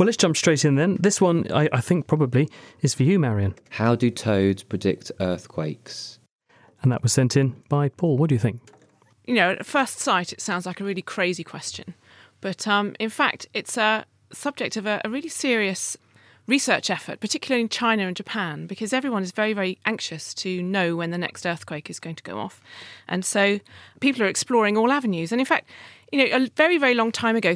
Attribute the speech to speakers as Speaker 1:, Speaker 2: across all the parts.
Speaker 1: Well, let's jump straight in then. This one, I think, probably is for you, Marion.
Speaker 2: How do toads predict earthquakes?
Speaker 1: And that was sent in by Paul. What do you think?
Speaker 3: You know, at first sight, it sounds like a really crazy question. But in fact, it's a subject of a really serious research effort, particularly in China and Japan, because everyone is very, very anxious to know when the next earthquake is going to go off. And so people are exploring all avenues. And in fact, you know, a very, very long time ago,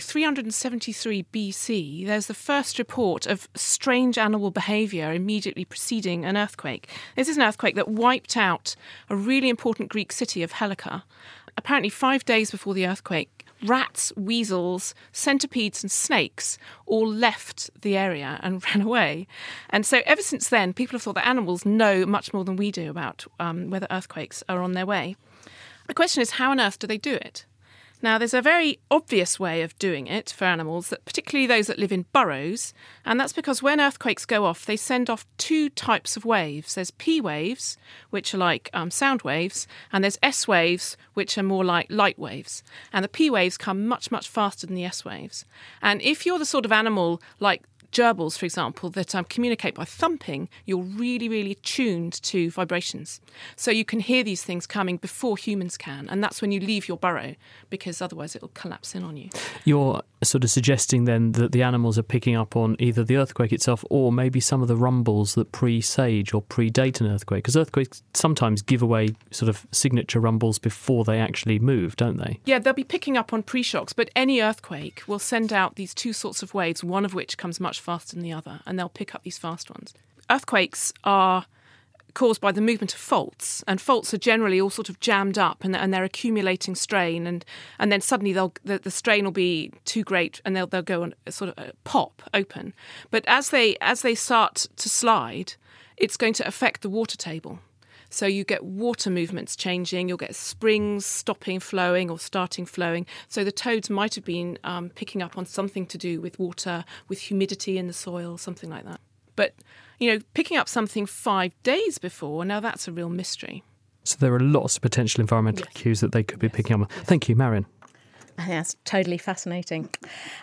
Speaker 3: 373 BC, there's the first report of strange animal behaviour immediately preceding an earthquake. This is an earthquake that wiped out a really important Greek city of Helika. Apparently 5 days before the earthquake, rats, weasels, centipedes and snakes all left the area and ran away. And so ever since then, people have thought that animals know much more than we do about whether earthquakes are on their way. The question is, how on earth do they do it? Now, there's a very obvious way of doing it for animals, that particularly those that live in burrows, and that's because when earthquakes go off, they send off two types of waves. There's P waves, which are like sound waves, and there's S waves, which are more like light waves. And the P waves come much, much faster than the S waves. And if you're the sort of animal like gerbils, for example, that communicate by thumping, you're really, really tuned to vibrations. So you can hear these things coming before humans can, and that's when you leave your burrow, because otherwise it'll collapse in on you.
Speaker 1: You're sort of suggesting then that the animals are picking up on either the earthquake itself or maybe some of the rumbles that presage or predate an earthquake, because earthquakes sometimes give away sort of signature rumbles before they actually move, don't they?
Speaker 3: Yeah, they'll be picking up on pre-shocks, but any earthquake will send out these two sorts of waves, one of which comes much faster than the other, and they'll pick up these fast ones. Earthquakes are caused by the movement of faults, and faults are generally all sort of jammed up and they're accumulating strain, and then suddenly the strain will be too great and they'll go on a sort of pop open. But as they start to slide, it's going to affect the water table. So you get water movements changing, you'll get springs stopping flowing or starting flowing. So the toads might have been picking up on something to do with water, with humidity in the soil, something like that. But, you know, picking up something 5 days before, now that's a real mystery.
Speaker 1: So there are lots of potential environmental cues that they could be picking up on. Thank you, Marion.
Speaker 4: I think that's totally fascinating.